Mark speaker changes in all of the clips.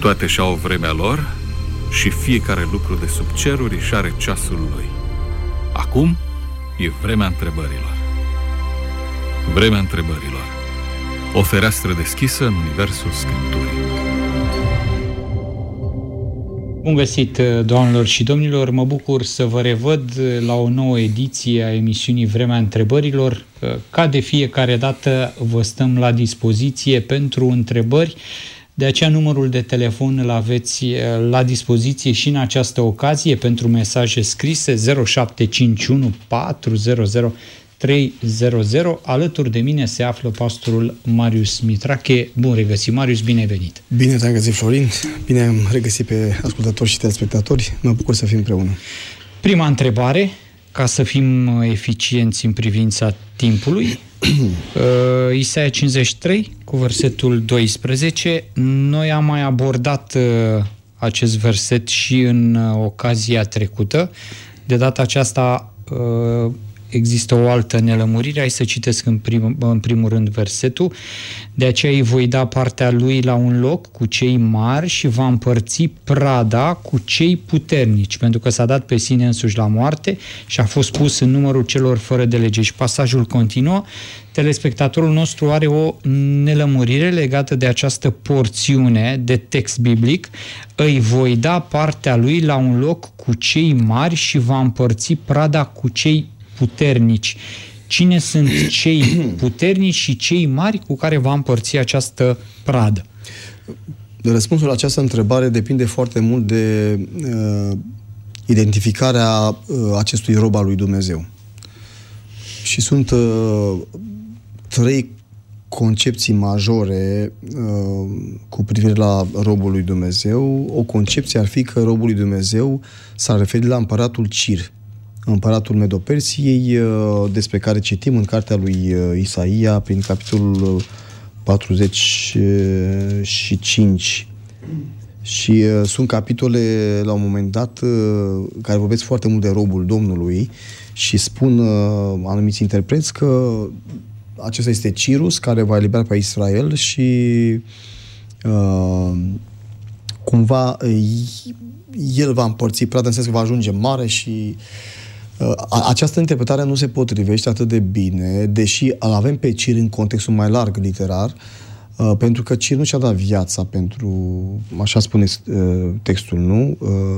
Speaker 1: Toate și-au vremea lor și fiecare lucru de sub ceruri își are ceasul lui. Acum e vremea întrebărilor. Vremea întrebărilor. O fereastră deschisă în universul Scripturii.
Speaker 2: Bun găsit, doamnelor și domnilor! Mă bucur să vă revăd la o nouă ediție a emisiunii Vremea întrebărilor. Ca de fiecare dată vă stăm la dispoziție pentru întrebări. De aceea numărul de telefon îl aveți la dispoziție și în această ocazie pentru mesaje scrise 0751 400 300. Alături de mine se află pastorul Marius Mitrache. Bun regăsit, Marius, bine ai venit!
Speaker 3: Bine te-am găsit, Florin! Bine am regăsit pe ascultători și telespectatori. Mă bucur să fim împreună.
Speaker 2: Prima întrebare, ca să fim eficienți în privința timpului. Isaia 53, cu versetul 12. Noi am mai abordat acest verset și în ocazia trecută. De data aceasta există o altă nelămurire. Hai să citesc în primul rând versetul. De aceea îi voi da partea lui la un loc cu cei mari și va împărți prada cu cei puternici, pentru că s-a dat pe sine însuși la moarte și a fost pus în numărul celor fără de lege. Și pasajul continuă. Telespectatorul nostru are o nelămurire legată de această porțiune de text biblic. Îi voi da partea lui la un loc cu cei mari și va împărți prada cu cei puternici. Cine sunt cei puternici și cei mari cu care va împărți această pradă?
Speaker 3: Răspunsul la această întrebare depinde foarte mult de identificarea acestui rob al lui Dumnezeu. Și sunt trei concepții majore cu privire la robul lui Dumnezeu. O concepție ar fi că robul lui Dumnezeu s-ar referi la împăratul Cir, împăratul Medo-Persiei, despre care citim în cartea lui Isaia, prin capitolul 45. Și sunt capitole, la un moment dat, care vorbesc foarte mult de robul Domnului și spun anumiți interpreți că acesta este Cirus, care va elibera pe Israel și cumva el va împărți prada, în sens că va ajunge mare și această interpretare nu se potrivește atât de bine, deși îl avem pe Cir în contextul mai larg literar, pentru că Cir nu și-a dat viața pentru, așa spune textul, nu?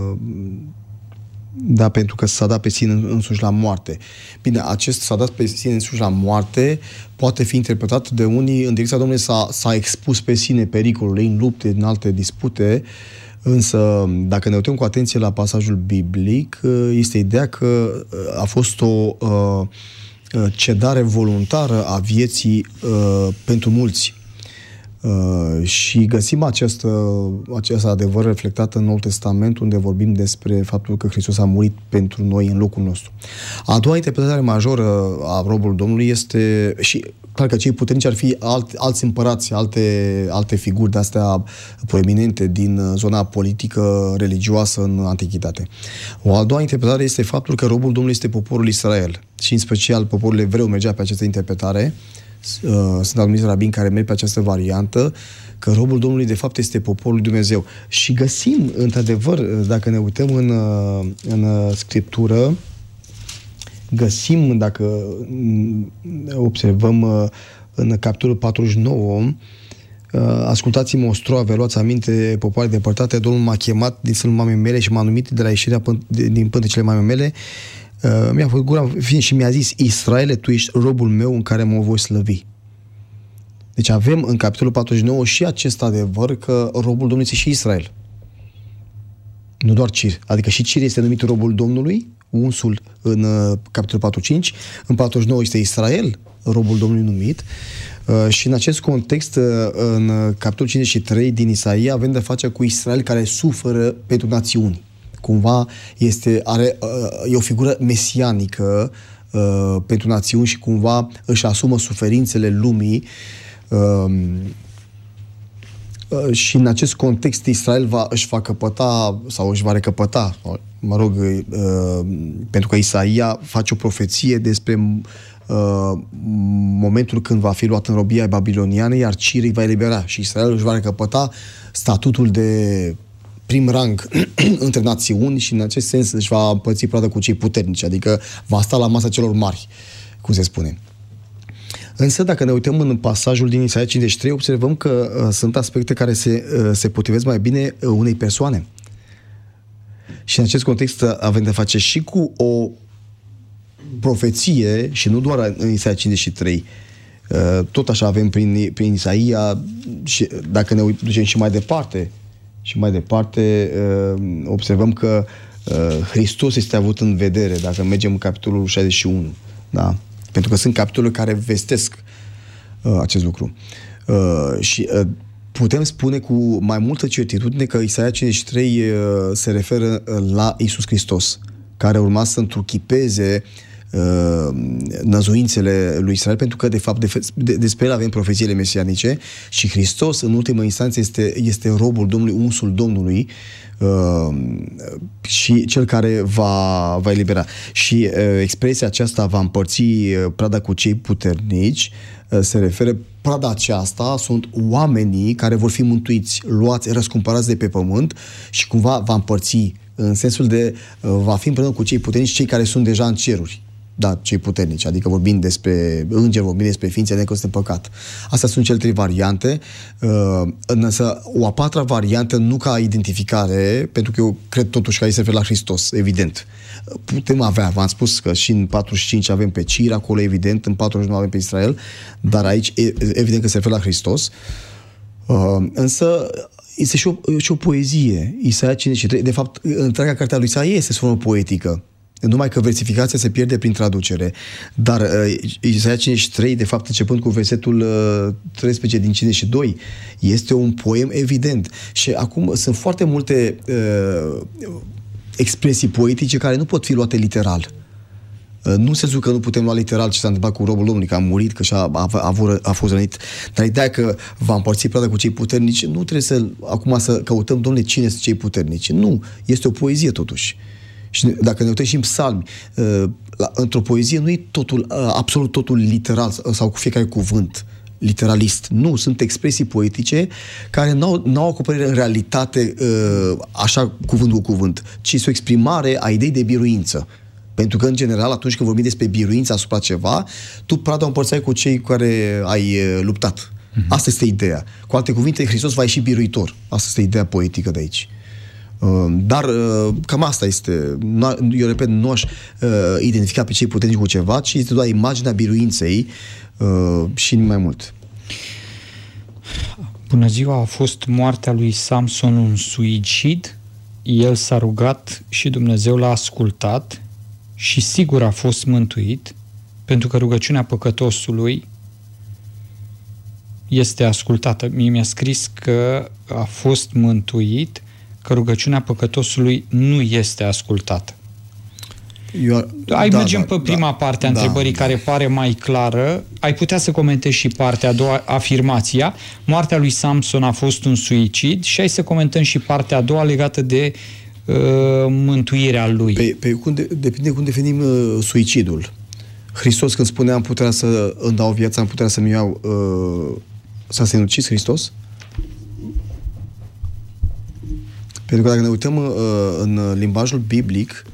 Speaker 3: Da, pentru că s-a dat pe sine însuși la moarte. Bine, acest s-a dat pe sine însuși la moarte poate fi interpretat de unii în direcția Domnului s-a expus pe sine pericolului în lupte, în alte dispute. Însă, dacă ne uităm cu atenție la pasajul biblic, este ideea că a fost o cedare voluntară a vieții pentru mulți. Și găsim acest adevăr reflectat în Noul Testament, unde vorbim despre faptul că Hristos a murit pentru noi în locul nostru. A doua interpretare majoră a robului Domnului este, și clar că cei puternici ar fi alți împărați, alte figuri de-astea proeminente din zona politică religioasă în Antichitate. O a doua interpretare este faptul că robul Domnului este poporul Israel și în special poporul evreu mergea pe această interpretare. Sunt anumiți rabini care merg pe această variantă, că robul Domnului de fapt este poporul lui Dumnezeu. Și găsim, într-adevăr, dacă ne uităm în Scriptură, găsim, dacă observăm în capitolul 49, ascultați-mă ostroave, luați aminte, popoare depărtate, Domnul m-a chemat din sânul mamei mele și m-a numit de la ieșirea din pântecele mamei mele. Mi-a făcut gura și mi-a zis: Israele, tu ești robul meu în care mă voi slăvi. Deci avem în capitolul 49 și acest adevăr că robul Domnului este și Israel. Nu doar Cir. Adică și Cir este numit robul Domnului, unsul în capitolul 45. În 49 este Israel, robul Domnului numit. Și în acest context, în capitolul 53 din Isaia, avem de face cu Israel care suferă pentru națiuni. Cumva e o figură mesianică pentru națiuni și cumva își asumă suferințele lumii și în acest context Israel își va căpăta sau își va recăpăta, pentru că Isaia face o profeție despre momentul când va fi luat în robia babiloniană, iar Cir îi va elibera și Israel își va recăpăta statutul de prim rang între națiuni și în acest sens își va împărți pradă cu cei puternici, adică va sta la masa celor mari, cum se spune. Însă, dacă ne uităm în pasajul din Isaia 53, observăm că sunt aspecte care se potrivesc mai bine unei persoane. Și în acest context avem de face și cu o profeție, și nu doar în Isaia 53. Tot așa avem prin Isaia, și dacă ne ducem și mai departe, observăm că Hristos este avut în vedere, dacă mergem în capitolul 61. Da? Pentru că sunt capitole care vestesc acest lucru. Și putem spune cu mai multă certitudine că Isaia 53 se referă la Iisus Hristos, care urma să întruchipeze năzuințele lui Israel, pentru că de fapt despre el avem profețiile mesianice și Hristos în ultimă instanță este robul Domnului, unsul Domnului și cel care va elibera. Și expresia aceasta va împărți prada cu cei puternici se referă, prada aceasta sunt oamenii care vor fi mântuiți, luați, răscumpărați de pe pământ și cumva va împărți în sensul de va fi împreună cu cei puternici, cei care sunt deja în ceruri. Da, cei puternici, adică vorbim despre îngeri, vorbim despre ființe necăsute în păcat. Astea sunt cele 3 variante, însă o a 4-a variantă nu ca identificare, pentru că eu cred totuși că aici se referă la Hristos, evident. Putem avea, v-am spus că și în 45 avem pe Cir, acolo evident, în 49 avem pe Israel, dar aici evident că se referă la Hristos. Însă este și o poezie, Isaia 53, de fapt, întreaga cartea lui Isaia este formă poetică. Numai că versificația se pierde prin traducere. Dar Isaia 53, de fapt, începând cu versetul 13 din 52, este un poem evident. Și acum sunt foarte multe expresii poetice care nu pot fi luate literal. Nu în sensul că nu putem lua literal ce s-a întâmplat cu robul Domnului, că a murit, că a fost rănit. Dar ideea că va împărți prada cu cei puternici, nu trebuie acum să căutăm, domnule, cine sunt cei puternici. Nu, este o poezie totuși. Și dacă ne uităm și în psalmi, într-o poezie nu e totul, absolut totul literal sau cu fiecare cuvânt literalist. Nu, sunt expresii poetice care n-au acoperire în realitate așa cuvânt cu cuvânt, ci este o exprimare a ideii de biruință. Pentru că, în general, atunci când vorbim despre biruință asupra ceva, tu prada o împărțeai cu cei cu care ai luptat. Asta este ideea. Cu alte cuvinte, Hristos va ieși biruitor. Asta este ideea poetică de aici. Dar cam asta este. Eu repet, nu aș identifica pe cei puternici cu ceva, ci este doar imaginea biruinței și mai mult.
Speaker 2: Bună ziua, a fost moartea lui Samson un suicid, el s-a rugat și Dumnezeu l-a ascultat și sigur a fost mântuit, pentru că rugăciunea păcătosului este ascultată. Mie mi-a scris că a fost mântuit, că rugăciunea păcătosului nu este ascultată. Mergem pe prima parte a întrebării care pare mai clară. Ai putea să comentezi și partea a doua, afirmația. Moartea lui Samson a fost un suicid și hai să comentăm și partea a doua legată de mântuirea lui.
Speaker 3: Depinde cum definim suicidul. Hristos când spune am puterea să îmi dau viața, am puterea să-mi iau, s-a sinucis Hristos? Pentru că dacă ne uităm în limbajul biblic,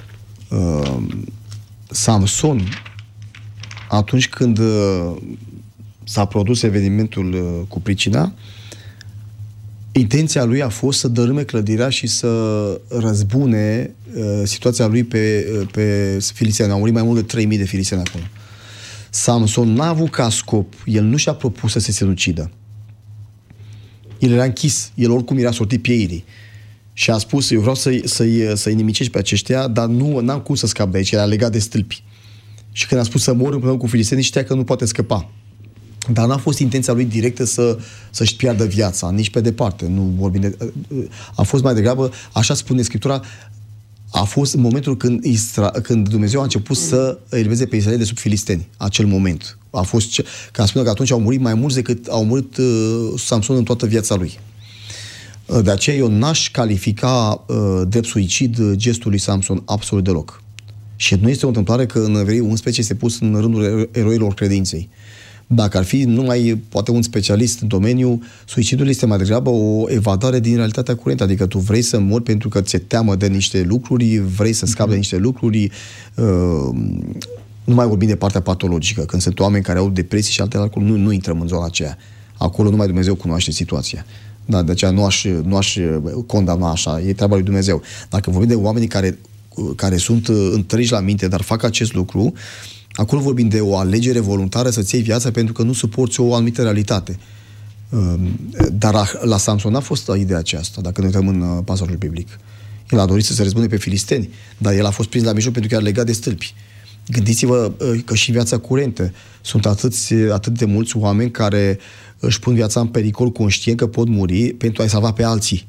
Speaker 3: Samson, atunci când s-a produs evenimentul cu pricina, intenția lui a fost să dărâme clădirea și să răzbune situația lui pe filisteani. Au murit mai mult de 3000 de filisteani acolo. Samson n-a avut ca scop, el nu și-a propus să se sinucidă. El era închis, el oricum era sortit pieirii. Și a spus, eu vreau să-i nimicești pe aceștia, dar n-am cum să scap de aici, era legat de stâlpi. Și când a spus să mor împreună cu filistenii, știa că nu poate scăpa. Dar n-a fost intenția lui directă să-și piardă viața, nici pe departe. Nu vorbim de, a fost mai degrabă, așa spune Scriptura, a fost în momentul când Dumnezeu a început să elibeze pe Israel de sub filisteni, acel moment. A fost, ca spune că atunci au murit mai mulți decât au murit Samson în toată viața lui. De aceea eu n-aș califica drept suicid gestul lui Samson absolut deloc. Și nu este o întâmplare că în Evrei 11 este pus în rândul eroilor credinței. Dacă ar fi numai poate un specialist în domeniu, suicidul este mai degrabă o evadare din realitatea curentă. Adică tu vrei să mori pentru că ți-e teamă de niște lucruri, vrei să scapi de niște lucruri. Nu mai vorbim de partea patologică. Când sunt oameni care au depresii și alte lucruri, nu intrăm în zona aceea. Acolo numai Dumnezeu cunoaște situația. Da, de aceea nu aș condamna așa. E treaba lui Dumnezeu. Dacă vorbim de oamenii care sunt întregi la minte, dar fac acest lucru, acolo vorbim de o alegere voluntară să-ți iei viața pentru că nu suporți o anumită realitate. Dar la Samson n-a fost ideea aceasta, dacă ne uităm în pasajul biblic. El a dorit să se răzbune pe filisteni, dar el a fost prins la mijloc pentru că era legat de stâlpi. Gândiți-vă că și viața curentă sunt atât de mulți oameni care își pun viața în pericol conștient că pot muri pentru a-i salva pe alții.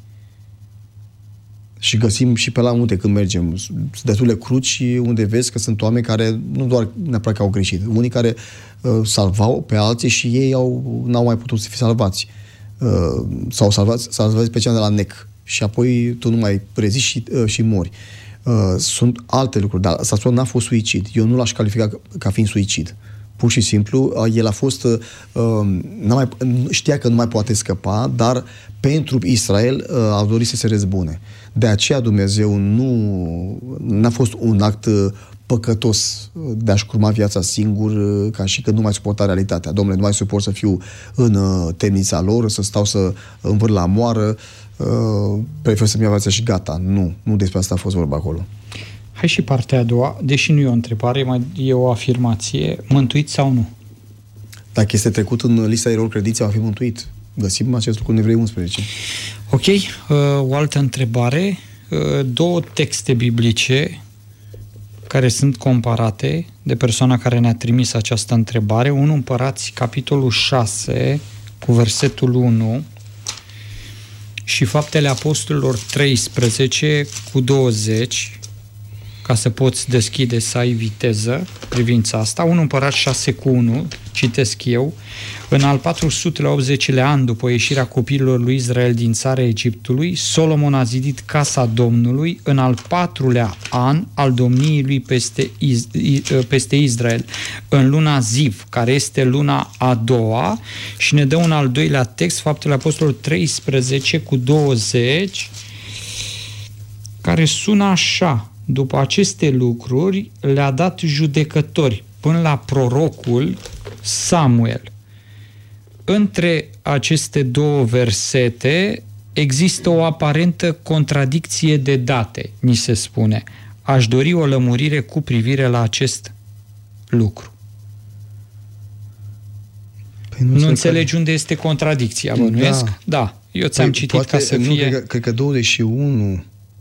Speaker 3: Și găsim și pe la munte când mergem. Sunt destule cruci unde vezi că sunt oameni care nu doar neapărat că au greșit, unii care salvau pe alții și ei n-au mai putut să fie salvați. S-au salvat pe cea de la NEC și apoi tu nu mai preziști și mori. Sunt alte lucruri, dar Samson n-a fost suicid. Eu nu l-aș califica ca fiind suicid. Pur și simplu, el a fost știa că nu mai poate scăpa, dar pentru Israel a dorit să se răzbune. De aceea Dumnezeu n-a fost un act păcătos de a-și curma viața singur, ca și că nu mai suporta realitatea. Domnule, nu mai suport să fiu în temnița lor, să stau să învârt la moară, prefer să-mi iau viața și gata. Nu despre asta a fost vorba acolo.
Speaker 2: Hai și partea a doua, deși nu e o întrebare, mai e o afirmație, mântuit sau nu?
Speaker 3: Dacă este trecut în lista erorilor credinței, va fi mântuit. Găsim acest lucru în Evrei 11.
Speaker 2: Ok, o altă întrebare. Două texte biblice care sunt comparate de persoana care ne-a trimis această întrebare. 1 Împărați, capitolul 6, cu versetul 1 și Faptele Apostolilor 13, cu 20, ca să poți deschide, să ai viteză privința asta. 1 Împărați 6 cu 1, citesc eu, în al 480-lea an după ieșirea copiilor lui Israel din țara Egiptului, Solomon a zidit casa Domnului în al 4-lea an al domniei lui peste Israel, în luna Ziv, care este luna a doua, și ne dă un al doilea text, Faptele Apostolilor 13 cu 20, care sună așa: după aceste lucruri le-a dat judecători până la prorocul Samuel. Între aceste două versete există o aparentă contradicție de date, ni se spune. Aș dori o lămurire cu privire la acest lucru. Păi nu înțelegi unde este contradicția, bănuiesc? Da. Eu ți-am citit poate, ca să fie...
Speaker 3: Cred că 21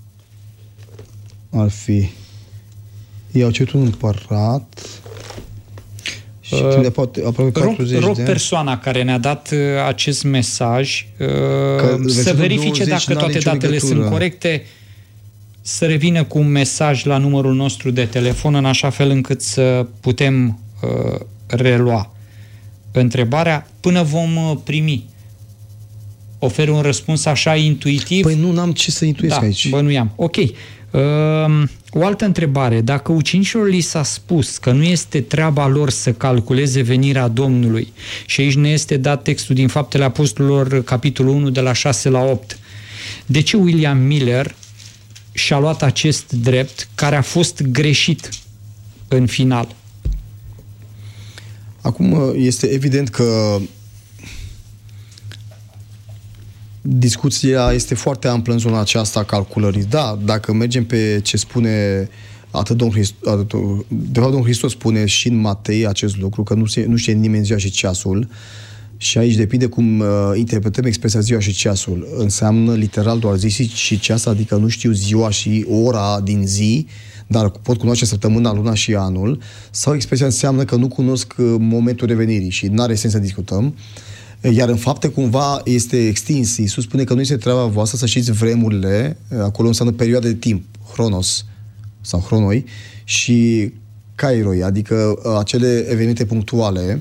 Speaker 3: ar fi... Ei au cerut un împărat... Și
Speaker 2: rog persoana care ne-a dat acest mesaj să verifice dacă toate datele sunt corecte, să revină cu un mesaj la numărul nostru de telefon, în așa fel încât să putem relua întrebarea până vom primi. Ofer un răspuns așa intuitiv?
Speaker 3: Păi nu, n-am ce să intuiesc aici.
Speaker 2: Bănuiam. Ok. O altă întrebare. Dacă ucenicilor li s-a spus că nu este treaba lor să calculeze venirea Domnului, și aici ne este dat textul din Faptele Apostolilor, capitolul 1, de la 6 la 8, de ce William Miller și-a luat acest drept care a fost greșit în final?
Speaker 3: Acum este evident că discuția este foarte amplă în zona aceasta a calculării. Da, dacă mergem pe ce spune Domnul Hristos spune și în Matei acest lucru, că nu știe nimeni ziua și ceasul, și aici depinde cum interpretăm expresia ziua și ceasul. Înseamnă literal doar zi și ceas, adică nu știu ziua și ora din zi, dar pot cunoaște săptămâna, luna și anul, sau expresia înseamnă că nu cunosc momentul revenirii și nu are sens să discutăm. Iar în fapte cumva este extins. Iisus spune că nu este treaba voastră să știți vremurile, acolo înseamnă perioade de timp, chronos sau chronoi, și kairoi, adică acele evenimente punctuale.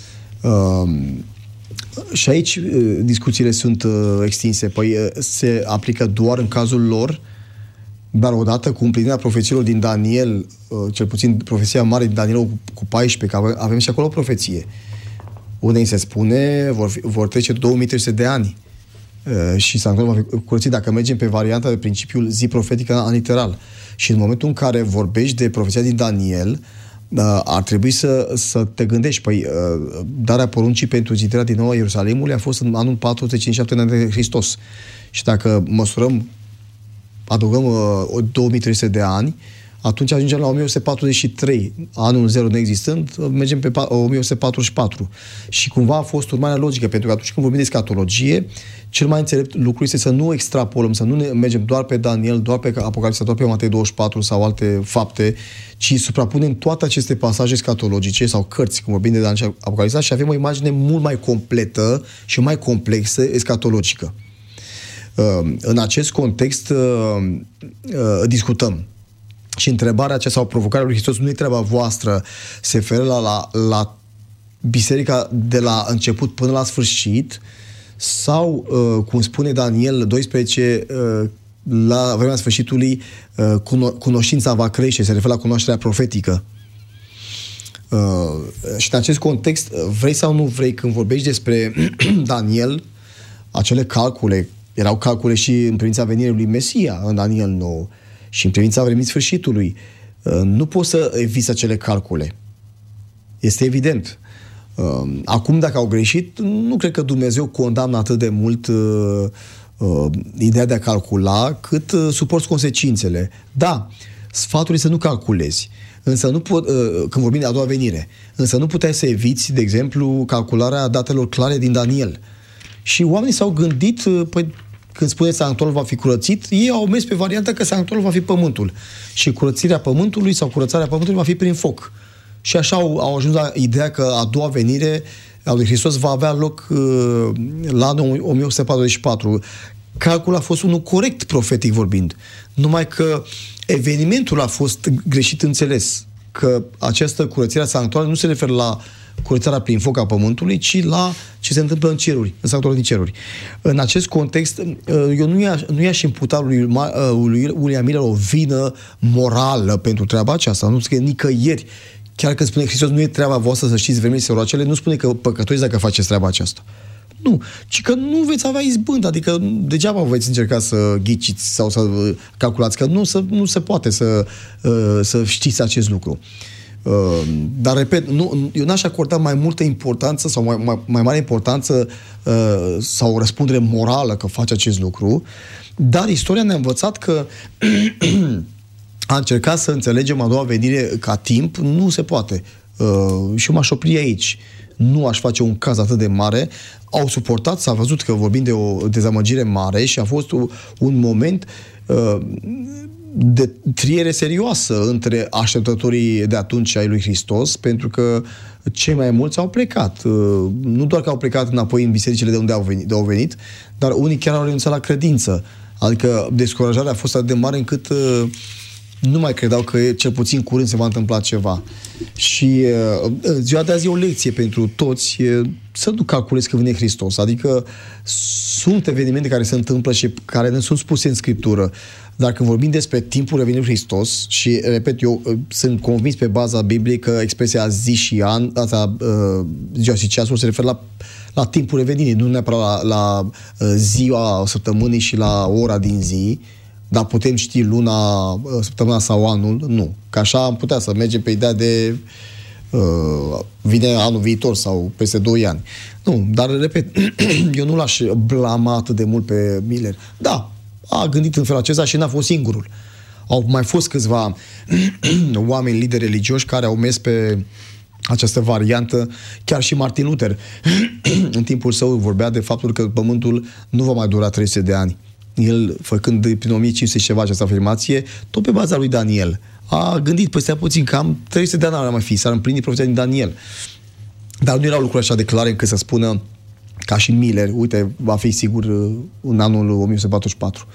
Speaker 3: Și aici discuțiile sunt extinse. Păi se aplică doar în cazul lor Dar odată cu împlinirea profețiilor din Daniel, cel puțin profeția mare din Daniel cu 14, că avem și acolo o profeție, unde îi se spune vor trece 2300 de ani și sanctuarul va fi curățit. Dacă mergem pe varianta de principiul zi profetică în literal. Și în momentul în care vorbești de profeția din Daniel, ar trebui să te gândești. Păi, darea poruncii pentru zidirea din nou a Ierusalimului a fost în anul 457 înainte de Hristos. Și dacă măsurăm, adăugăm 2300 de ani, atunci ajungem la 1143, anul 0 neexistând, mergem pe 1144. Și cumva a fost urmarea logică, pentru că atunci când vorbim de escatologie, cel mai înțelept lucru este să nu extrapolăm, să nu ne mergem doar pe Daniel, doar pe Apocalipsa, doar pe Matei 24 sau alte fapte, ci suprapunem toate aceste pasaje escatologice sau cărți, cum vorbim de Daniel și Apocalipsa, și avem o imagine mult mai completă și mai complexă escatologică. În acest context discutăm. Și întrebarea aceasta sau provocarea lui Hristos nu e treaba voastră, se referă la biserica de la început până la sfârșit, sau, cum spune Daniel 12, la vremea sfârșitului cunoștința va crește, se referă la cunoașterea profetică. Și în acest context, vrei sau nu vrei, când vorbești despre Daniel, acele calcule, erau calcule și în privința venirii lui Mesia în Daniel 9 și în privința vremii sfârșitului, nu poți să eviți acele calcule. Este evident. Acum, dacă au greșit, nu cred că Dumnezeu condamnă atât de mult ideea de a calcula, cât suporți consecințele. Da, sfatul este să nu calculezi. Însă nu când vorbim de a doua venire, însă nu puteai să eviți, de exemplu, calcularea datelor clare din Daniel. Și oamenii s-au gândit, păi, când spune sanctuarul va fi curățit, ei au mers pe varianta că sanctuarul va fi pământul. Și curățirea pământului sau curățarea pământului va fi prin foc. Și așa au ajuns la ideea că a doua venire a lui Hristos va avea loc la anul 1144. Calculul a fost unul corect, profetic vorbind. Numai că evenimentul a fost greșit înțeles. Că această curățire a sanctuarului nu se referă la curățarea prin foc a pământului, ci la ce se întâmplă în ceruri, în sanctuarul din ceruri. În acest context, eu nu i-aș imputa lui William Miller o vină morală pentru treaba aceasta. Nu scrie nicăieri. Chiar când spune Hristos, nu e treaba voastră să știți vremile și oracele, nu spune că păcătoiți dacă faceți treaba aceasta. Nu, ci că nu veți avea izbând, adică degeaba veți încerca să ghiciți sau să calculați, că nu se poate să știți acest lucru. Dar, repet, eu n-aș acorda mai multă importanță sau mai mare importanță sau răspundere morală că face acest lucru, dar istoria ne-a învățat că a încercat să înțelegem a doua venire ca timp nu se poate. Și eu m-aș opri aici. Nu aș face un caz atât de mare. Au suportat, s-a văzut că vorbim de o dezamăgire mare și a fost un moment de triere serioasă între așteptătorii de atunci ai lui Hristos, pentru că cei mai mulți au plecat. Nu doar că au plecat înapoi în bisericile de unde au venit, dar unii chiar au renunțat la credință. Adică descurajarea a fost atât de mare încât nu mai credeau că cel puțin curând se va întâmpla ceva. Și ziua de azi e o lecție pentru toți să nu calculezi că vine Hristos. Adică sunt evenimente care se întâmplă și care ne sunt spuse în Scriptură. Dar când vorbim despre timpul revenirii Hristos, și, repet, eu sunt convins pe baza Bibliei că expresia zi și an, asta, ziua și ceasul, se referă la timpul revenirii, nu neapărat la ziua săptămânii și la ora din zi, dar putem ști luna, săptămâna sau anul, nu. Că așa am putea să mergem pe ideea de vine anul viitor sau peste 2 ani. Nu, dar, repet, eu nu l-aș blama atât de mult pe Miller. Da, a gândit în felul acesta și n-a fost singurul. Au mai fost câțiva oameni lideri religioși care au mers pe această variantă, chiar și Martin Luther în timpul său vorbea de faptul că pământul nu va mai dura 300 de ani. El, făcând prin 1500 ceva această afirmație, tot pe baza lui Daniel. A gândit, păi stai puțin, cam 300 de ani ar mai fi, s-ar împlini profeția din Daniel. Dar nu erau lucruri așa de clare încât să spună, ca și Miller, uite, va fi sigur în anul 1144.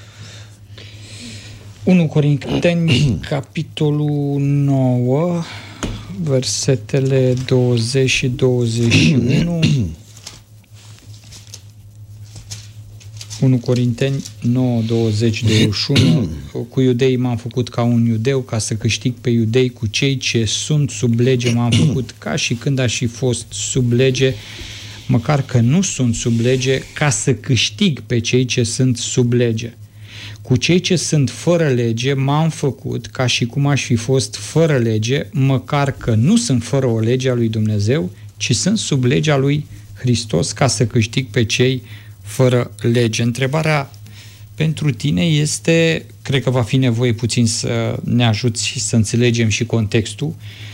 Speaker 2: 1 Corinteni, capitolul 9, versetele 20 și 21. 1 Corinteni 9, 20, 21. Cu iudeii m-am făcut ca un iudeu, ca să câștig pe iudei. Cu cei ce sunt sub lege m-am făcut ca și când aș fi fost sub lege, măcar că nu sunt sub lege, ca să câștig pe cei ce sunt sub lege. Cu cei ce sunt fără lege m-am făcut ca și cum aș fi fost fără lege, măcar că nu sunt fără o lege a lui Dumnezeu, ci sunt sub legea lui Hristos, ca să câștig pe cei fără lege. Întrebarea pentru tine este, cred că va fi nevoie puțin să ne ajuți și să înțelegem și contextul.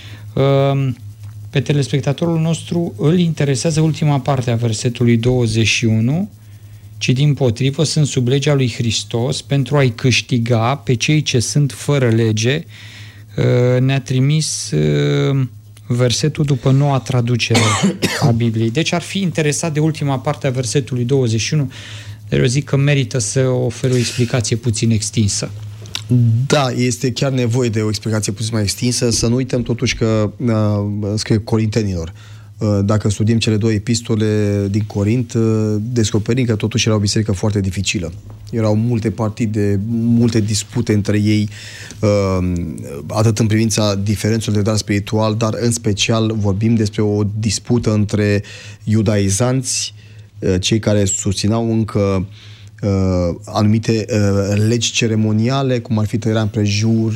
Speaker 2: Pe telespectatorul nostru îl interesează ultima parte a versetului 21, ci dimpotrivă sunt sub legea lui Hristos pentru a-i câștiga pe cei ce sunt fără lege. Ne-a trimis versetul după noua traducere a Bibliei. Deci ar fi interesat de ultima parte a versetului 21, dar eu zic că merită să ofer o explicație puțin extinsă.
Speaker 3: Da, este chiar nevoie de o explicație puțin mai extinsă. Să nu uităm totuși că scrie Corintenilor. Dacă studiem cele 2 epistole din Corint, descoperim că totuși era o biserică foarte dificilă. Erau multe partide, multe dispute între ei, atât în privința diferențelor de dar spiritual, dar în special vorbim despre o dispută între iudaizanți, cei care susțineau încă anumite legi ceremoniale, cum ar fi tăierea împrejur,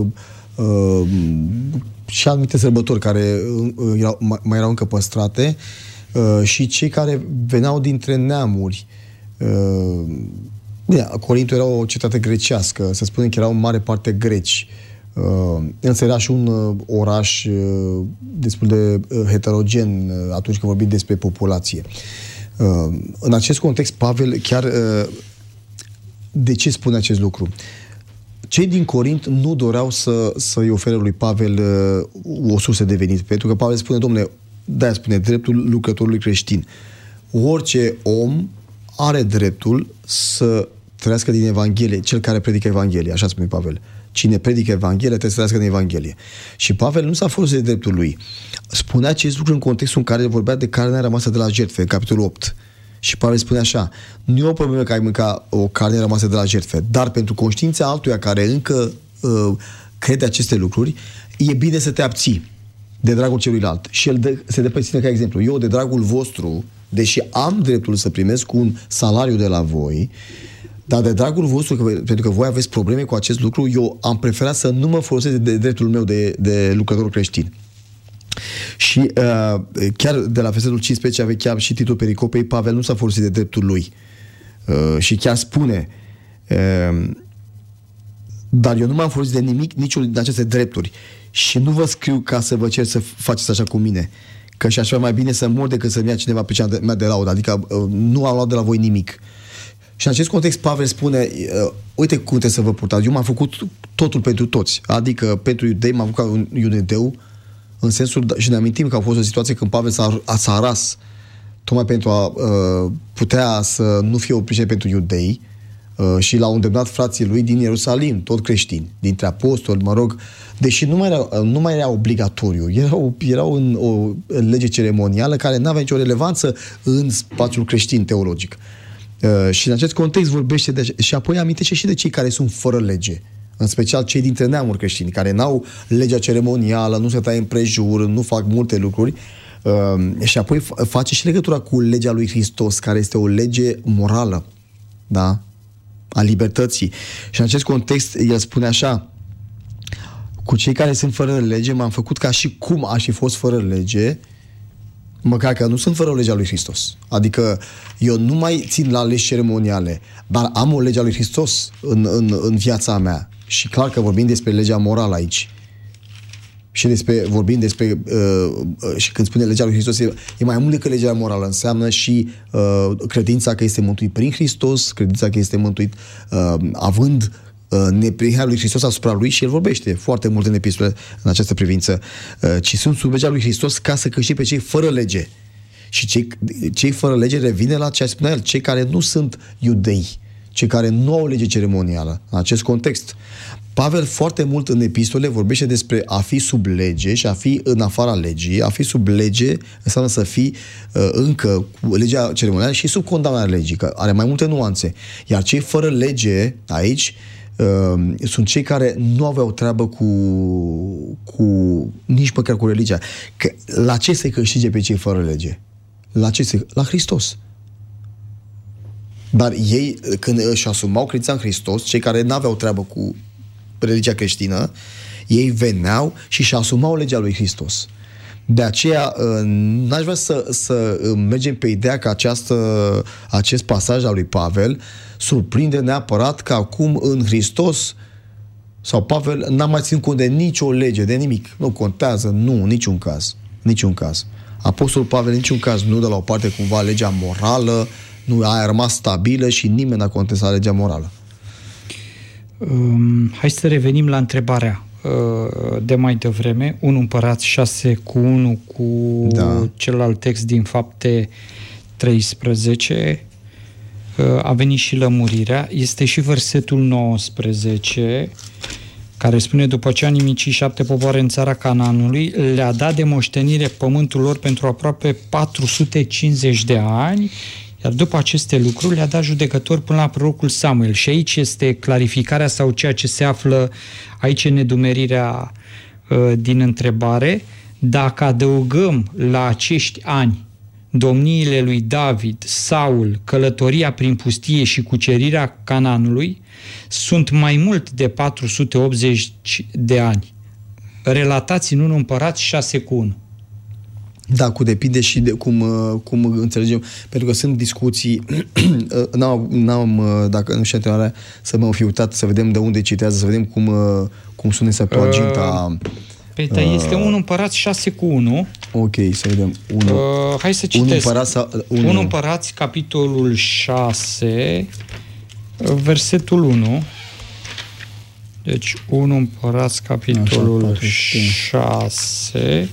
Speaker 3: și anumite sărbători care mai erau încă păstrate, și cei care veneau dintre neamuri. Corintul era o cetate grecească, să spunem că erau în mare parte greci. Însă era și un oraș destul de heterogen atunci când vorbim despre populație. În acest context, Pavel chiar... De ce spune acest lucru? Cei din Corint nu doreau să-i ofere lui Pavel o sursă de venit, pentru că Pavel spune, dom'le, de-aia spune, dreptul lucrătorului creștin. Orice om are dreptul să trăiască din Evanghelie, cel care predică Evanghelie, așa spune Pavel. Cine predică Evanghelia trebuie să trăiască din Evanghelie. Și Pavel nu s-a folosit de dreptul lui. Spunea acest lucru în contextul în care vorbea de carnea rămasă de la jertfe, în capitolul 8. Și Pavel spune așa, nu e o problemă că ai mânca o carne rămasă de la jertfe, dar pentru conștiința altuia care încă crede aceste lucruri, e bine să te abții de dragul celuilalt. Și el se dă pe sine ca exemplu. Eu, de dragul vostru, deși am dreptul să primesc un salariu de la voi, dar de dragul vostru, pentru că voi aveți probleme cu acest lucru, eu am preferat să nu mă folosesc de dreptul meu de lucrător creștin. Și chiar de la versetul 15 avea chiar și titlul pericopei, Pavel nu s-a folosit de dreptul lui. Și chiar spune, dar eu nu m-am folosit de nimic, niciunul din aceste drepturi, și nu vă scriu ca să vă cer să faceți așa cu mine, că și-aș vrea mai bine să mor decât să-mi ia cineva pe cea mea de laudă, adică nu am luat de la voi nimic. Și în acest context Pavel spune, uite cum trebuie să vă purtați, eu m-am făcut totul pentru toți, adică pentru iudei m-am făcut ca un iudeu, în sensul, și ne amintim că a fost o situație când Pavel s-a aras tocmai pentru a putea să nu fie o pricină pentru iudei, și l-au îndemnat frații lui din Ierusalim, tot creștini, dintre apostoli, mă rog, deși nu mai era obligatoriu, erau în o lege ceremonială care nu avea nicio relevanță în spațiul creștin teologic. Și în acest context vorbește și apoi amintește și de cei care sunt fără lege, în special cei dintre neamuri creștini, care n-au legea ceremonială, nu se taie împrejur, nu fac multe lucruri, și apoi face și legătura cu legea lui Hristos, care este o lege morală, da? A libertății. Și în acest context el spune așa, cu cei care sunt fără lege m-am făcut ca și cum aș fi fost fără lege, măcar că nu sunt fără legea lui Hristos. Adică eu nu mai țin la legi ceremoniale, dar am o lege a lui Hristos în viața mea. Și clar că vorbim despre legea morală aici. Și vorbim despre și când spune legea lui Hristos, e mai mult decât legea morală. Înseamnă și credința că este mântuit prin Hristos, credința că este mântuit având neprihănirea lui Hristos asupra lui, și el vorbește foarte mult în epistole în această privință. Ci sunt sub legea lui Hristos ca să câștige pe cei fără lege. Și cei fără lege revine la ce a spune el, cei care nu sunt iudei, cei care nu au lege ceremonială. În acest context, Pavel foarte mult în epistole vorbește despre a fi sub lege și a fi în afara legii. A fi sub lege înseamnă să fii încă cu legea ceremonială și sub condamnarea legii, că are mai multe nuanțe. Iar cei fără lege aici sunt cei care nu aveau treabă cu nici măcar cu religia. Că, la ce se câștige pe cei fără lege? La Hristos. Dar ei, când își asumau credința în Hristos, cei care nu aveau treabă cu religia creștină, ei veneau și își asumau legea lui Hristos. De aceea, n-aș vrea să mergem pe ideea că acest pasaj al lui Pavel surprinde neapărat că acum în Hristos sau Pavel n-a mai ținut cont de nicio lege, de nimic. Nu contează, nu, niciun caz. Niciun caz. Apostolul Pavel niciun caz nu dă la o parte cumva legea morală, nu a rămas stabilă și nimeni n-a contestat legea morală.
Speaker 2: Hai să revenim la întrebarea de mai devreme. 1 Împărați 6 cu 1 cu celălalt text din Fapte 13. A venit și lămurirea. Este și versetul 19 care spune: după ce a nimicit 7 popoare în țara Canaanului, le-a dat de moștenire pământul lor pentru aproape 450 de ani, iar după aceste lucruri le-a dat judecător până la prorocul Samuel. Și aici este clarificarea sau ceea ce se află aici în nedumerirea din întrebare. Dacă adăugăm la acești ani domniile lui David, Saul, călătoria prin pustie și cucerirea Canaanului, sunt mai mult de 480 de ani. Relatați în 1 Împărați 6 cu 1.
Speaker 3: Da, depinde și de cum înțelegem, pentru că sunt discuții, dacă nu știu întrebarea, să mă fi uitat, să vedem de unde citează, să vedem cum sună Septuaginta.
Speaker 2: Este 1 Împărați 6 cu 1.
Speaker 3: Ok, să vedem.
Speaker 2: Hai să citesc. 1 Împărați, capitolul 6, versetul 1. Deci 1 Împărați, capitolul 6.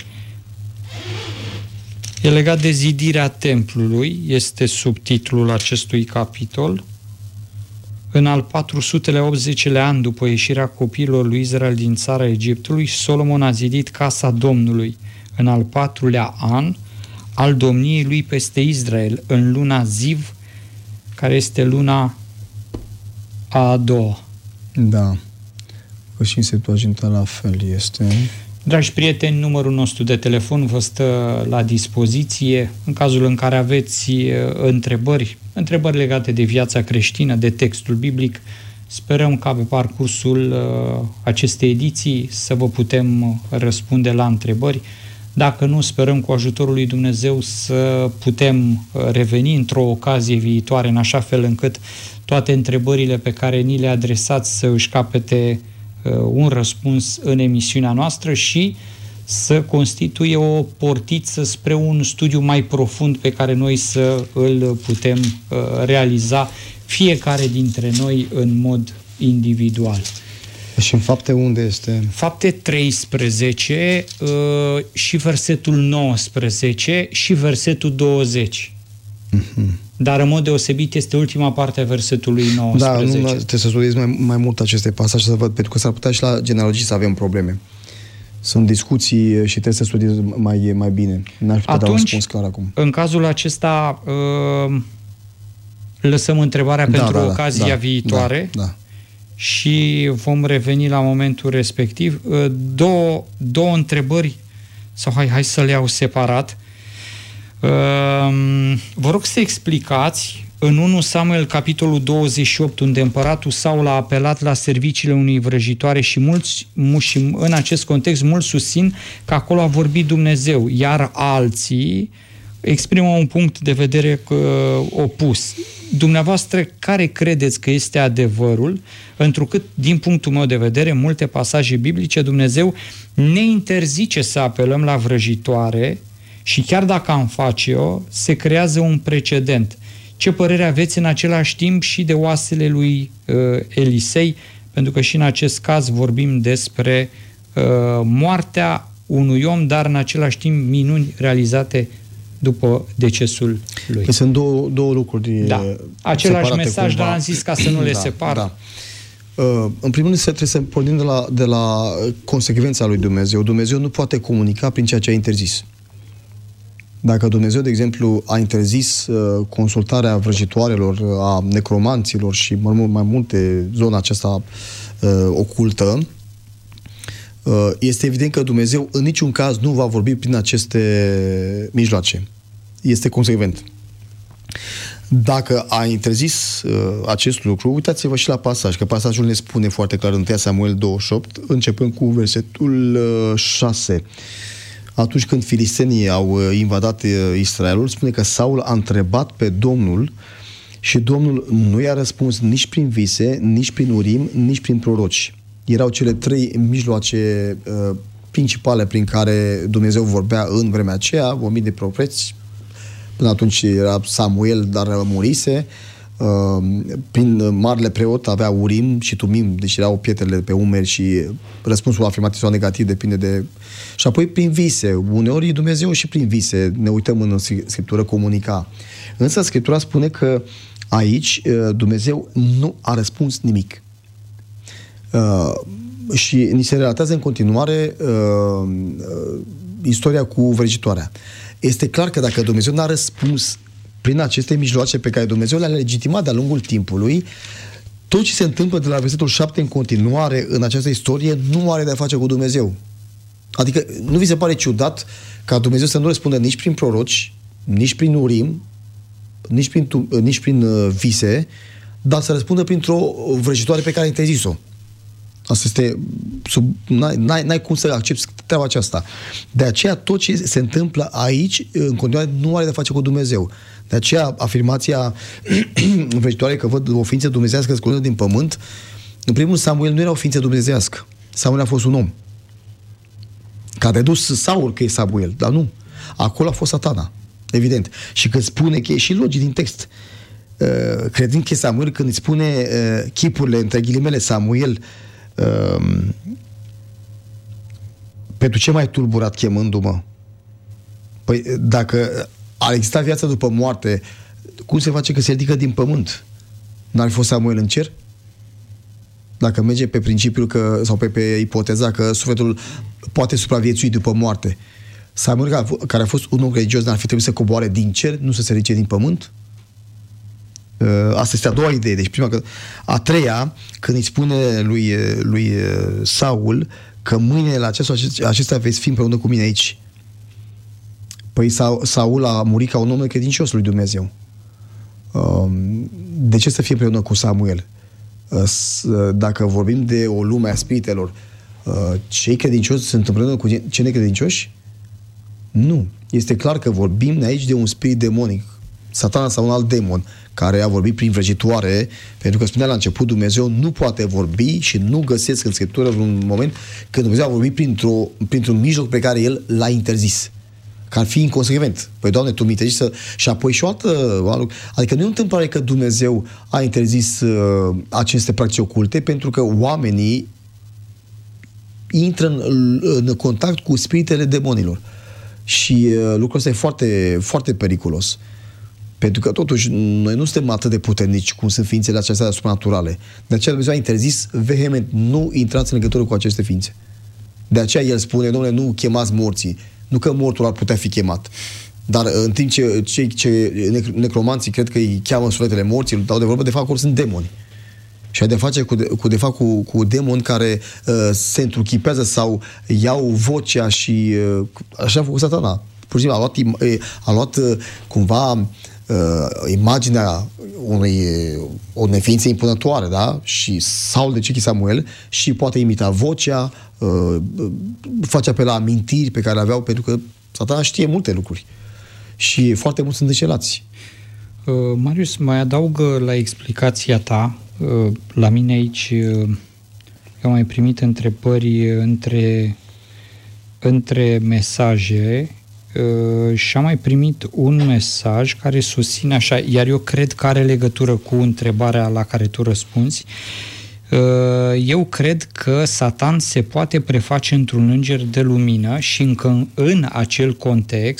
Speaker 2: E legat de zidirea templului, este subtitlul acestui capitol. În al 480-lea an după ieșirea copiilor lui Israel din țara Egiptului, Solomon a zidit casa Domnului în al 4-lea an al domniei lui peste Israel, în luna Ziv, care este luna a doua.
Speaker 3: Da. Că și în Septuaginta la fel este.
Speaker 2: Dragi prieteni, numărul nostru de telefon vă stă la dispoziție în cazul în care aveți întrebări legate de viața creștină, de textul biblic. Sperăm ca pe parcursul acestei ediții să vă putem răspunde la întrebări. Dacă nu, sperăm cu ajutorul lui Dumnezeu să putem reveni într-o ocazie viitoare, în așa fel încât toate întrebările pe care ni le adresați să își capete un răspuns în emisiunea noastră și să constituie o portiță spre un studiu mai profund pe care noi să îl putem realiza fiecare dintre noi în mod individual.
Speaker 3: Și în Fapte unde este?
Speaker 2: Fapte 13 și versetul 19 și versetul 20. Dar în mod deosebit este ultima parte a versetului 19.
Speaker 3: Da, trebuie să studiez mai mult aceste pasaje, să văd, pentru că s-ar putea și la genealogii să avem probleme. Sunt discuții și trebuie să studiez mai bine. N-aș putea da un răspuns clar acum.
Speaker 2: În cazul acesta lăsăm întrebarea pentru ocazia viitoare și vom reveni la momentul respectiv. Două întrebări, sau hai să le iau separat. Vă rog să explicați în 1 Samuel capitolul 28, unde împăratul Saul a apelat la serviciile unei vrăjitoare și în acest context mulți susțin că acolo a vorbit Dumnezeu, iar alții exprimă un punct de vedere opus. Dumneavoastră, care credeți că este adevărul? Întrucât, din punctul meu de vedere, în multe pasaje biblice, Dumnezeu ne interzice să apelăm la vrăjitoare și chiar dacă am face-o, se creează un precedent. Ce părere aveți în același timp și de oasele lui Elisei? Pentru că și în acest caz vorbim despre moartea unui om, dar în același timp minuni realizate după decesul lui.
Speaker 3: Păi sunt două lucruri
Speaker 2: același mesaj, dar am zis ca să nu le separ.
Speaker 3: Da. În primul rând trebuie să pornim de la consecvența lui Dumnezeu. Dumnezeu nu poate comunica prin ceea ce a interzis. Dacă Dumnezeu, de exemplu, a interzis consultarea vrăjitoarelor, a necromanților și mai multe zona aceasta ocultă, este evident că Dumnezeu în niciun caz nu va vorbi prin aceste mijloace. Este consecvent. Dacă a interzis acest lucru, uitați-vă și la pasaj, că pasajul ne spune foarte clar în 1 Samuel 28, începând cu versetul 6. Atunci când filistenii au invadat Israelul, spune că Saul a întrebat pe Domnul și Domnul nu i-a răspuns nici prin vise, nici prin urim, nici prin proroci. Erau cele 3 mijloace principale prin care Dumnezeu vorbea în vremea aceea, 1000 de profeți. Până atunci era Samuel, dar murise. Prin marele preot avea urim și tumim, deci erau pietrele pe umeri și răspunsul afirmativ sau negativ depinde de... Și apoi prin vise. Uneori Dumnezeu și prin vise, ne uităm în Scriptură, comunica. Însă Scriptura spune că aici Dumnezeu nu a răspuns nimic. Și ni se relatează în continuare istoria cu vrăjitoarea. Este clar că dacă Dumnezeu n-a răspuns prin aceste mijloace pe care Dumnezeu le-a legitimat de-a lungul timpului, tot ce se întâmplă de la versetul 7 în continuare în această istorie nu are de-a face cu Dumnezeu. Adică nu vi se pare ciudat ca Dumnezeu să nu răspundă nici prin proroci, nici prin urim, nici prin vise, dar să răspundă printr-o vrăjitoare pe care a interzis-o. Asta este... N-ai cum să accepti treaba aceasta. De aceea tot ce se întâmplă aici în continuare nu are de face cu Dumnezeu. De aceea afirmația vrăjitoare că văd o ființă dumnezeiască scoasă din pământ, în primul Samuel nu era o ființă dumnezeiască. Samuel a fost un om. Că a dedus Saul că e Samuel, dar nu. Acolo a fost Satana. Evident. Și când spune că e și logic din text, credind că e Samuel, când îi spune chipurile, între ghilimele, Samuel, pentru ce m-ai tulburat chemându-mă? Păi dacă ar exista viața după moarte, cum se face că se ridică din pământ? N-ar fi fost Samuel în cer? Dacă merge pe principiul că, sau pe ipoteza că sufletul poate supraviețui după moarte, Samuel, care a fost un om religios, n-ar fi trebuit să coboare din cer, nu să se ridice din pământ? Asta este a doua idee. Deci prima, a treia, când îi spune lui Saul că mâine la acesta veți fi împreună cu mine aici. Păi Saul a murit ca un om credincios lui Dumnezeu. De ce să fie împreună cu Samuel? Dacă vorbim de o lume a spiritelor, cei credincioși sunt împreună cu cei necredincioși? Nu. Este clar că vorbim aici de un spirit demonic. Satana sau un alt demon care a vorbit prin vrăjitoare, pentru că spunea la început Dumnezeu nu poate vorbi și nu găsesc în Scriptură un moment când Dumnezeu a vorbit printr-un mijloc pe care El l-a interzis. Că ar fi inconsecvent. Păi, Doamne, Tu mi interzici și apoi și o altă... Adică nu e o întâmplare că Dumnezeu a interzis aceste practici oculte pentru că oamenii intră în contact cu spiritele demonilor. Și lucrul ăsta e foarte, foarte periculos. Pentru că totuși noi nu suntem atât de puternici cum sunt ființele acestea supranaturale. De aceea Dumnezeu a interzis vehement, nu intrați în legătură cu aceste ființe. De aceea El spune, domnule, nu chemați morții. Nu că mortul ar putea fi chemat. Dar în timp ce cei necromanții cred că îi cheamă sufletele morților, dau de vorbă, de fapt, sunt demoni. Și ai de face cu demoni care se întruchipează sau iau vocea și așa a făcut Satana. Pur și simplu a luat cumva imaginea unei ființe impunătoare, da? Și Saul de Cichi Samuel și poate imita vocea, face apel la amintiri pe care le aveau, pentru că Satana știe multe lucruri. Și foarte mulți sunt decelați.
Speaker 2: Marius, mai adaugă la explicația ta, la mine aici am mai primit întrebări între mesaje și am mai primit un mesaj care susține așa, iar eu cred că are legătură cu întrebarea la care tu răspunzi. Eu cred că Satan se poate preface într-un înger de lumină și încă în acel context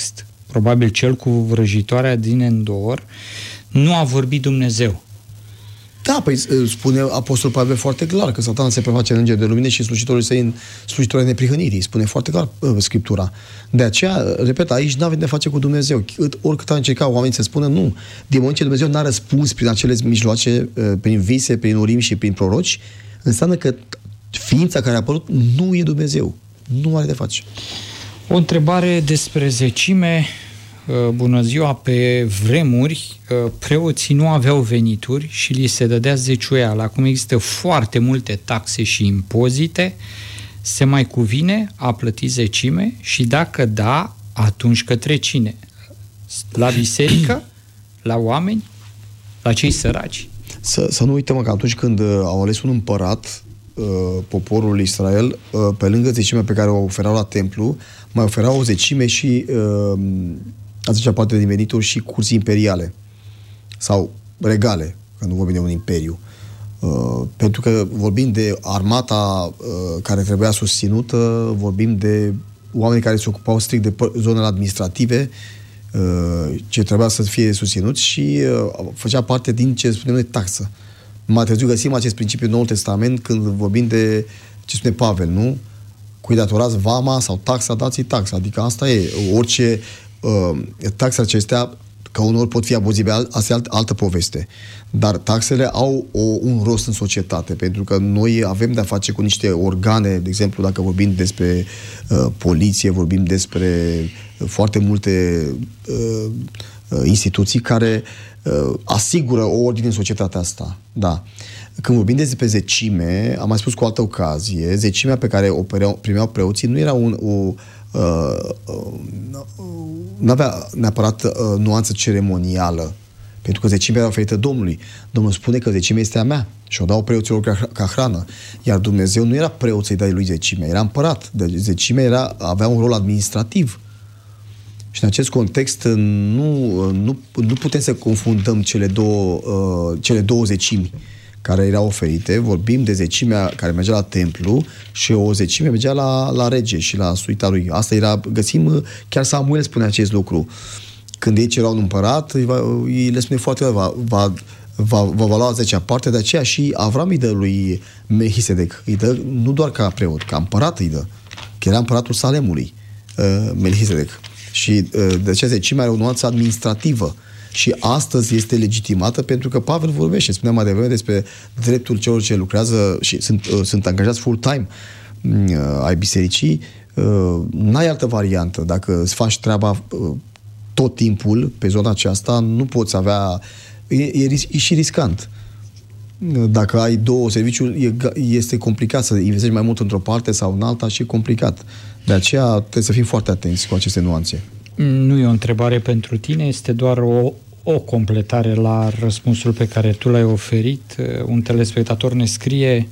Speaker 2: probabil cel cu vrăjitoarea din Endor, nu a vorbit Dumnezeu.
Speaker 3: Da, păi spune Apostolul Pavel foarte clar că Satana se preface în înger de lumină și slujitorii săi în slujitorii neprihănirii. Spune foarte clar Scriptura. De aceea, repet, aici nu avem de face cu Dumnezeu. Oricât a încercat oamenii să spună, nu. Din moment ce Dumnezeu n-a răspuns prin acele mijloace, prin vise, prin urimi și prin proroci, înseamnă că ființa care a apărut nu e Dumnezeu. Nu are de face.
Speaker 2: O întrebare despre zecime. Bună ziua, pe vremuri preoții nu aveau venituri și li se dădea zeciuială. Acum există foarte multe taxe și impozite. Se mai cuvine a plăti zecime și dacă da, atunci către cine? La biserică? La oameni? La cei săraci?
Speaker 3: Să nu uităm că atunci când au ales un împărat, poporul Israel, pe lângă zecimea pe care o oferau la templu, mai oferau o zecime și a zicea parte din venituri și curții imperiale sau regale, că nu vorbim de un imperiu. Pentru că vorbim de armata care trebuia susținută, vorbim de oameni care se ocupau strict de zonele administrative ce trebuia să fie susținuți și făcea parte din ce spunem noi taxă. Mai târziu găsim acest principiu în Noul Testament când vorbim de ce spune Pavel, nu? Cui datorați vama sau taxa, dați-i taxa. Adică asta e. Orice taxele acestea, că uneori pot fi abuzibile, asta e altă poveste. Dar taxele au un rost în societate, pentru că noi avem de-a face cu niște organe, de exemplu, dacă vorbim despre poliție, vorbim despre foarte multe instituții care asigură o ordine în societatea asta. Da. Când vorbim despre zecime, am mai spus cu o altă ocazie, zecimea pe care o primeau preoții nu era nu avea neapărat nuanță ceremonială, pentru că zecimea era oferită Domnului. Domnul spune că zecimea este a mea și o dau preoților ca hrană. Iar Dumnezeu nu era preot să-i dai lui zecimea, era împărat. Deci zecimea avea un rol administrativ. Și în acest context nu putem să confundăm cele două zecimi care erau oferite. Vorbim de zecimea care mergea la templu și o zecime mergea la rege și la suita lui. Asta era, găsim, chiar Samuel spune acest lucru. Când ei cerau un împărat, îi le spune foarte va lua 10-a parte, de aceea și Avram îi dă lui Melchisedec. Îi dă nu doar ca preot, ca împărat îi dă. Că era împăratul Salemului, Melchisedec. Și de aceea zecimea are o nuanță administrativă. Și astăzi este legitimată pentru că Pavel vorbește, spuneam mai devreme, despre dreptul celor ce lucrează și sunt angajați full-time ai bisericii. N-ai altă variantă. Dacă îți faci treaba tot timpul pe zona aceasta, nu poți avea... E și riscant. Dacă ai două serviciuri, este complicat să investești mai mult într-o parte sau în alta și e complicat. De aceea trebuie să fim foarte atenți cu aceste nuanțe.
Speaker 2: Nu e o întrebare pentru tine, este doar o completare la răspunsul pe care tu l-ai oferit. Un telespectator ne scrie,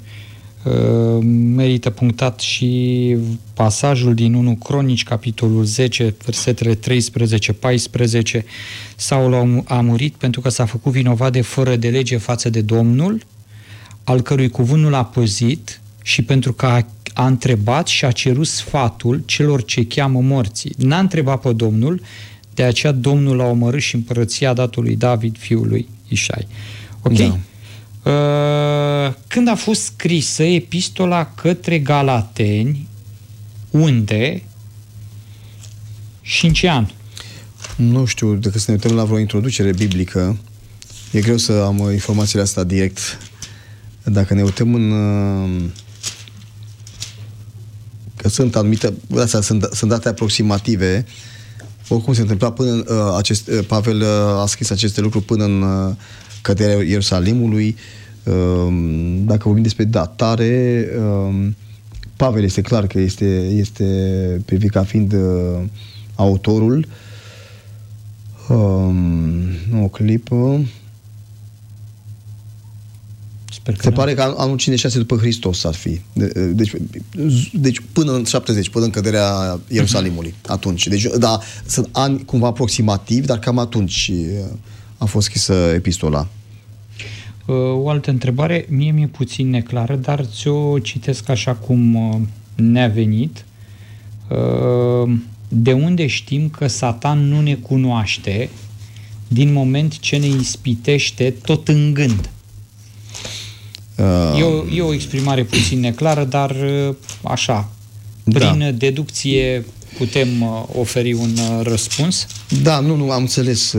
Speaker 2: merită punctat și pasajul din 1 Cronici, capitolul 10, versetele 13-14. Saul a murit pentru că s-a făcut vinovat de fără de lege față de Domnul, al cărui cuvânt nu l-a păzit, și pentru că a întrebat și a cerut sfatul celor ce cheamă morții. N-a întrebat pe Domnul, de aceea Domnul l-a omorât și împărăția dat lui David, fiul lui Ișai. Ok? Da. Când a fost scrisă epistola către Galateni, unde și în ce an?
Speaker 3: Nu știu, decât să ne uităm la vreo introducere biblică. E greu să am informațiile astea direct. Dacă ne uităm că sunt anumite, astea sunt date aproximative, oricum se întâmpla până Pavel a scris aceste lucruri până în căderea Ierusalimului. Dacă vorbim despre datare, Pavel este clar că este privit ca fiind autorul. O clipă. Se pare că anul 56 după Hristos ar fi. Deci până în 70, până în căderea Ierusalimului. Atunci. Deci, da, sunt ani cumva aproximativ, dar cam atunci a fost scrisă epistola.
Speaker 2: O altă întrebare, mie mi-e puțin neclară, dar ți-o citesc așa cum ne-a venit. de unde știm că Satan nu ne cunoaște din moment ce ne ispitește tot în gând? E o exprimare puțin neclară, dar așa, prin deducție putem oferi un răspuns?
Speaker 3: Da, nu, am înțeles.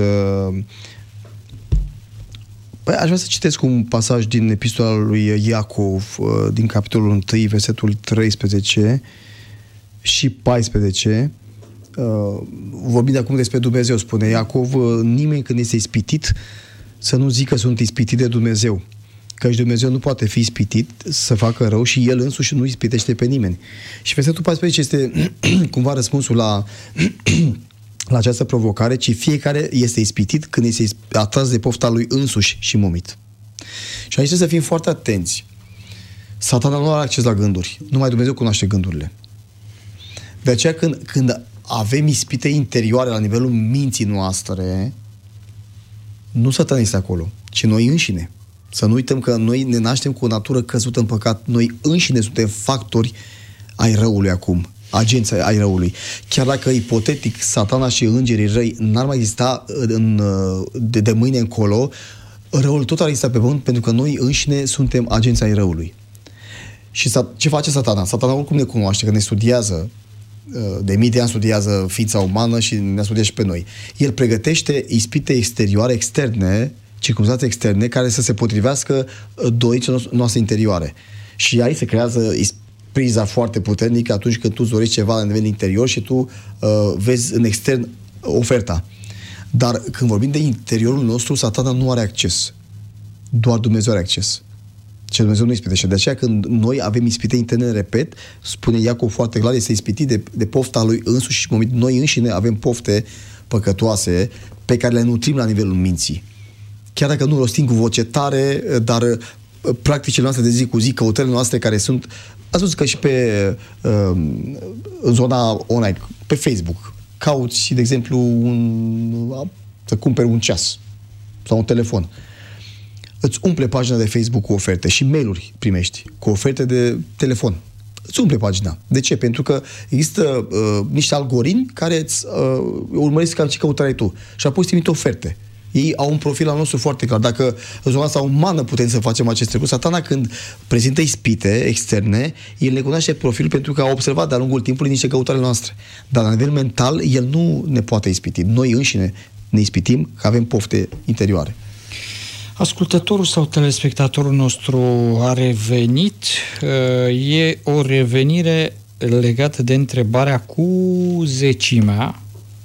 Speaker 3: Păi aș vrea să citesc un pasaj din epistola lui Iacov, din capitolul 1, versetul 13 și 14. Vorbind acum despre Dumnezeu, spune Iacov, nimeni când este ispitit să nu zică sunt ispitit de Dumnezeu. Căci Dumnezeu nu poate fi ispitit să facă rău și El însuși nu ispitește pe nimeni. Și versetul 14 este cumva răspunsul la această provocare, ci fiecare este ispitit când este atras de pofta lui însuși și momit. Și aici trebuie să fim foarte atenți. Satana nu are acces la gânduri. Numai Dumnezeu cunoaște gândurile. De aceea când avem ispite interioare la nivelul minții noastre, nu Satana este acolo, ci noi înșine. Să nu uităm că noi ne naștem cu o natură căzută în păcat. Noi înșine suntem factori ai răului acum, agenți ai răului. Chiar dacă, ipotetic, Satana și îngerii răi n-ar mai exista de mâine încolo, răul tot ar exista pe pământ, pentru că noi înșine suntem agenți ai răului. Și ce face Satana? Satana oricum ne cunoaște, că ne studiază, de mii de ani studiază ființa umană și ne studiază și pe noi. El pregătește ispite exterioare, externe, circumstanțe externe, care să se potrivească dorințelor noastre interioare. Și aici se creează priza foarte puternică atunci când tu îți dorești ceva la nivel interior și tu vezi în extern oferta. Dar când vorbim de interiorul nostru, Satana nu are acces. Doar Dumnezeu are acces. Și Dumnezeu nu ispitește. De aceea când noi avem ispite interne, repet, spune Iacov foarte clar, este ispitit de pofta lui însuși și noi înșine avem pofte păcătoase pe care le nutrim la nivelul minții. Chiar dacă nu rostim cu voce tare, dar practicile noastre de zi cu zi, căutările noastre care sunt, ați văzut că și în zona online, pe Facebook, cauți, de exemplu, să cumperi un ceas sau un telefon. Îți umple pagina de Facebook cu oferte și mail-uri primești cu oferte de telefon. Îți umple pagina. De ce? Pentru că există niște algoritmi care îți urmăresc ce căutare ai tu și apoi îți trimit oferte. Ei au un profil al nostru foarte clar. Dacă în zona asta umană putem să facem aceste lucruri, Satana când prezintă ispite externe, el ne cunoaște profilul pentru că a observat de-a lungul timpului niște căutări noastre. Dar la nivel mental, el nu ne poate ispiti. Noi înșine ne ispitim că avem pofte interioare.
Speaker 2: Ascultătorul sau telespectatorul nostru a revenit. E o revenire legată de întrebarea cu zecimea.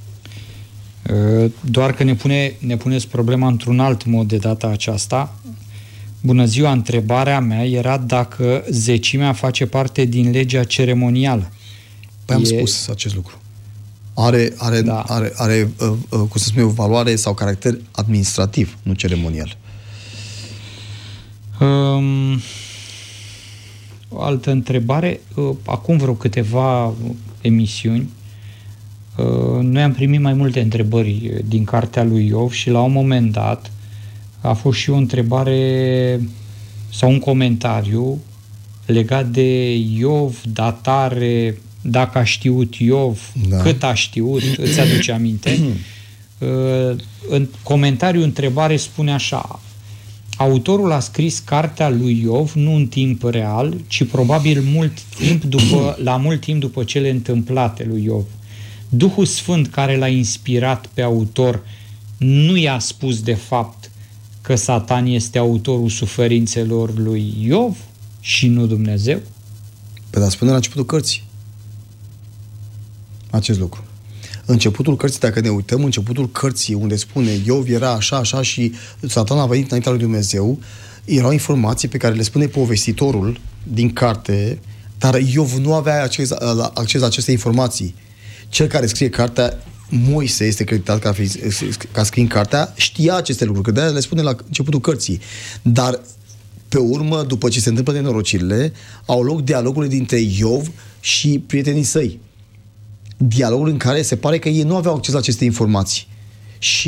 Speaker 2: Doar că ne puneți problema într-un alt mod de data aceasta. Bună ziua, întrebarea mea era dacă zecimea face parte din legea ceremonială.
Speaker 3: Păi am spus acest lucru. Are cum să spun eu, valoare sau caracter administrativ, nu ceremonial.
Speaker 2: O altă întrebare. Acum vreo câteva emisiuni noi am primit mai multe întrebări din cartea lui Iov și la un moment dat a fost și o întrebare sau un comentariu legat de Iov, datare, dacă a știut Iov, cât a știut, îți aduce aminte? În comentariu, întrebare spune așa: autorul a scris cartea lui Iov nu în timp real, ci probabil la mult timp după cele întâmplate lui Iov. Duhul Sfânt care l-a inspirat pe autor nu i-a spus de fapt că Satan este autorul suferințelor lui Iov și nu Dumnezeu?
Speaker 3: Păi dar spune la începutul cărții acest lucru. Începutul cărții, dacă ne uităm, începutul cărții unde spune Iov era așa, așa și Satan a venit înaintea lui Dumnezeu, erau informații pe care le spune povestitorul din carte, dar Iov nu avea acces la aceste informații. Cel care scrie cartea, Moise, este creditat ca scriind cartea, știa aceste lucruri, că de-aia le spune la începutul cărții. Dar pe urmă, după ce se întâmplă nenorocirile, au loc dialogurile dintre Iov și prietenii săi. Dialogul în care se pare că ei nu aveau acces la aceste informații. Și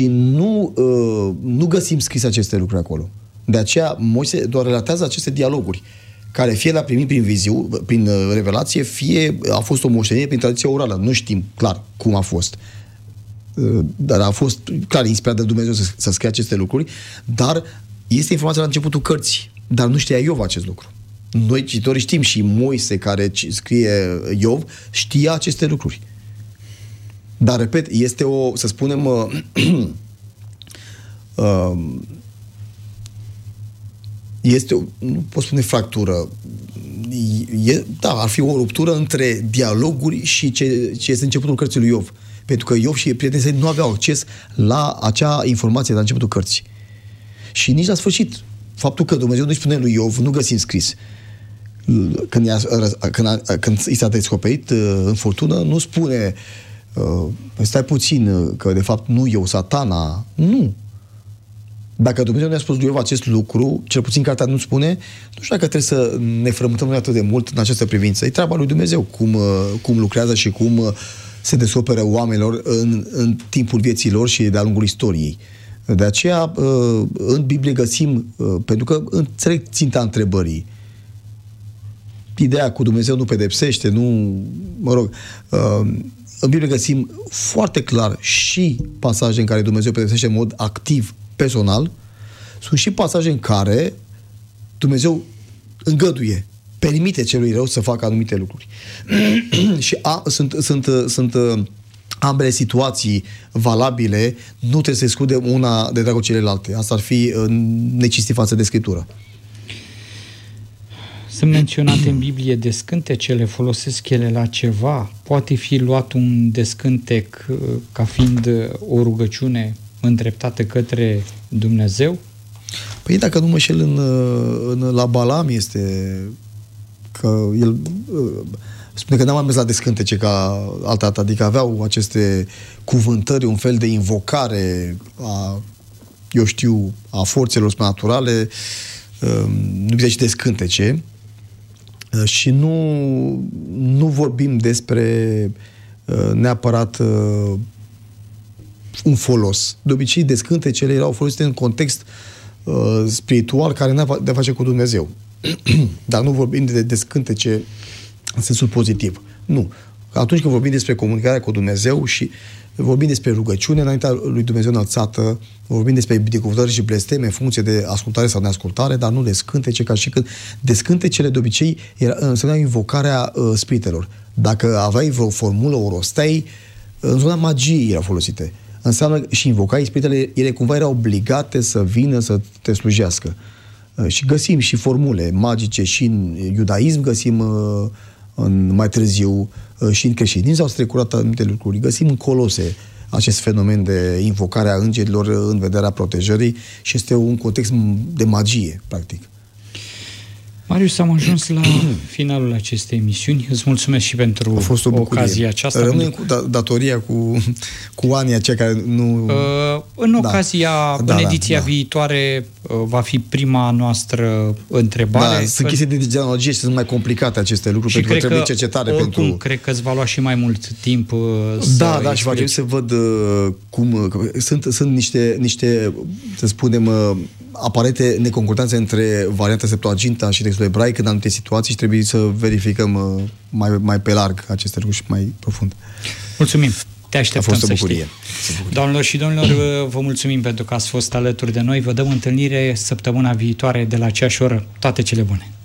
Speaker 3: nu găsim scris aceste lucruri acolo. De aceea Moise doar relatează aceste dialoguri, care fie l-a primit prin revelație, fie a fost o moștenire prin tradiția orală. Nu știm clar cum a fost. Dar a fost clar inspirat de Dumnezeu să scrie aceste lucruri, dar este informația la începutul cărții. Dar nu știa Iov acest lucru. Noi, cititorii, știm, și Moise, care scrie Iov, știa aceste lucruri. Dar, repet, este o, să spunem, este o, nu pot spune fractură, da, ar fi o ruptură între dialoguri și ce este începutul cărții lui Iov. Pentru că Iov și prietenii săi nu aveau acces la acea informație la începutul cărții. Și nici la sfârșit. Faptul că Dumnezeu nu-i spune lui Iov, nu găsim scris. Când i s-a descoperit în furtună, nu spune stai puțin, că de fapt nu eu, Satana. Nu. Dacă Dumnezeu ne-a spus lui Iov acest lucru, cel puțin cartea nu spune, nu știu dacă trebuie să ne frământăm noi atât de mult în această privință. E treaba lui Dumnezeu, cum lucrează și cum se descoperă oamenilor în timpul vieții lor și de-a lungul istoriei. De aceea, în Biblie găsim, pentru că înțeleg ținta întrebării, ideea cu Dumnezeu nu pedepsește, nu, mă rog, în Biblie găsim foarte clar și pasaje în care Dumnezeu pedepsește în mod activ, personal, sunt și pasaje în care Dumnezeu îngăduie, permite celui rău să facă anumite lucruri. Și sunt ambele situații valabile, nu trebuie să exclude una de dragul celelalte. Asta ar fi necistit față de Scriptură.
Speaker 2: Sunt menționate în Biblie descântecele, folosesc ele la ceva? Poate fi luat un descântec ca fiind o rugăciune îndreptată către Dumnezeu?
Speaker 3: Păi dacă nu mă înșel, la Balam este că el spune că n-am mai mers la descântece ca altă dată, adică aveau aceste cuvântări, un fel de invocare a forțelor naturale, nu zice și descântece, și nu vorbim despre neapărat un folos. De obicei, descântecele erau folosite în context spiritual care n-a de a face cu Dumnezeu. Dar nu vorbim de descântece în sensul pozitiv. Nu. Atunci când vorbim despre comunicarea cu Dumnezeu și vorbim despre rugăciune înaintea lui Dumnezeu înălțată, vorbim despre binecuvântări și blesteme în funcție de ascultare sau neascultare, dar nu descântece, ca și când descântecele de obicei însemnau invocarea spiritelor. Dacă aveai vreo formulă, o rosteai, în zona magiei erau folosite. Înseamnă și invocai spiritele, ele cumva erau obligate să vină să te slujească. Și găsim și formule magice și în iudaism, găsim mai târziu și în creștinism au strecurat anumite lucruri. Găsim în Colose acest fenomen de invocare a îngerilor în vederea protejării și este un context de magie, practic.
Speaker 2: Marius, am ajuns la finalul acestei emisiuni. Îți mulțumesc și pentru ocazia aceasta.
Speaker 3: Rămânem cu datoria cu anii aceia care nu...
Speaker 2: În ediția viitoare va fi prima noastră întrebare.
Speaker 3: Da, sunt chestii de genealogie și sunt mai complicate aceste lucruri, pentru că trebuie cercetare pentru...
Speaker 2: Cred că îți va lua și mai mult timp
Speaker 3: Da, și va trebui să văd cum... Sunt niște, să spunem, aparente neconcordanțe între varianta Septuaginta și textul ebraic în anumite situații și trebuie să verificăm mai pe larg aceste lucruri și mai profund.
Speaker 2: Mulțumim! Te așteptăm.
Speaker 3: A fost o bucurie.
Speaker 2: Doamnelor și domnilor, vă mulțumim pentru că ați fost alături de noi. Vă dăm întâlnire săptămâna viitoare de la aceeași oră. Toate cele bune!